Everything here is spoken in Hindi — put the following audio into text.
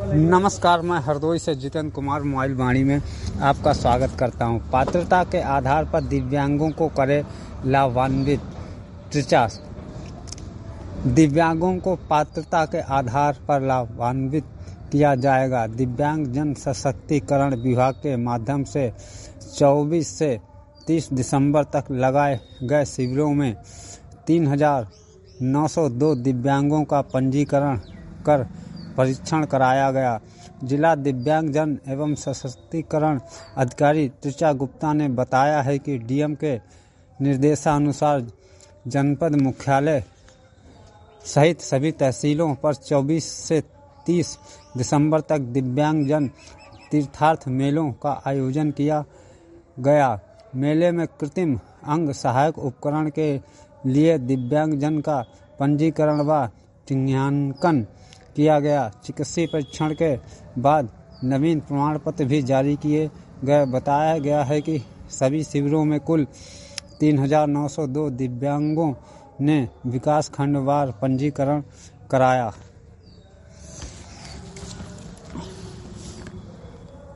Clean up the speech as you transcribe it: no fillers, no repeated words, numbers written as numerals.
नमस्कार, मैं हरदोई से जितेंद्र कुमार मोबाइल वाणी में आपका स्वागत करता हूं। पात्रता के आधार पर दिव्यांगों को करे लाभान्वित। त्रिचा दिव्यांगों को पात्रता के आधार पर लाभान्वित किया जाएगा। दिव्यांग जन सशक्तिकरण विभाग के माध्यम से 24 से 30 दिसंबर तक लगाए गए शिविरों में 3,902 दिव्यांगों का पंजीकरण कर परीक्षण कराया गया। जिला दिव्यांग जन एवं सशक्तिकरण अधिकारी त्रिचा गुप्ता ने बताया है कि डीएम के निर्देशानुसार जनपद मुख्यालय सहित सभी तहसीलों पर 24 से 30 दिसंबर तक दिव्यांग जन तीर्थार्थ मेलों का आयोजन किया गया। मेले में कृत्रिम अंग सहायक उपकरण के लिए दिव्यांग जन का पंजीकरण व चिन्हांकन किया गया। चिकित्सीय परीक्षण के बाद नवीन प्रमाण पत्र भी जारी किए गए। बताया गया है कि सभी शिविरों में कुल 3,902 दिव्यांगों ने विकास खंडवार पंजीकरण कराया।